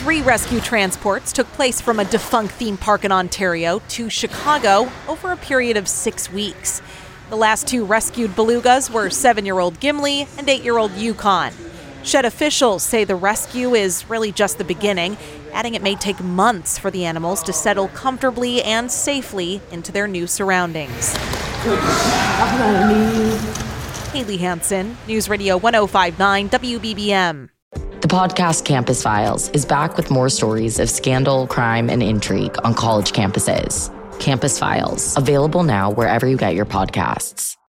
3 rescue transports took place from a defunct theme park in Ontario to Chicago over a period of 6 weeks. The last 2 rescued belugas were 7-year-old Gimli and 8-year-old Yukon. Shed officials say the rescue is really just the beginning, adding it may take months for the animals to settle comfortably and safely into their new surroundings. Haley Hansen, News Radio 105.9 WBBM. The podcast Campus Files is back with more stories of scandal, crime, and intrigue on college campuses. Campus Files, available now wherever you get your podcasts.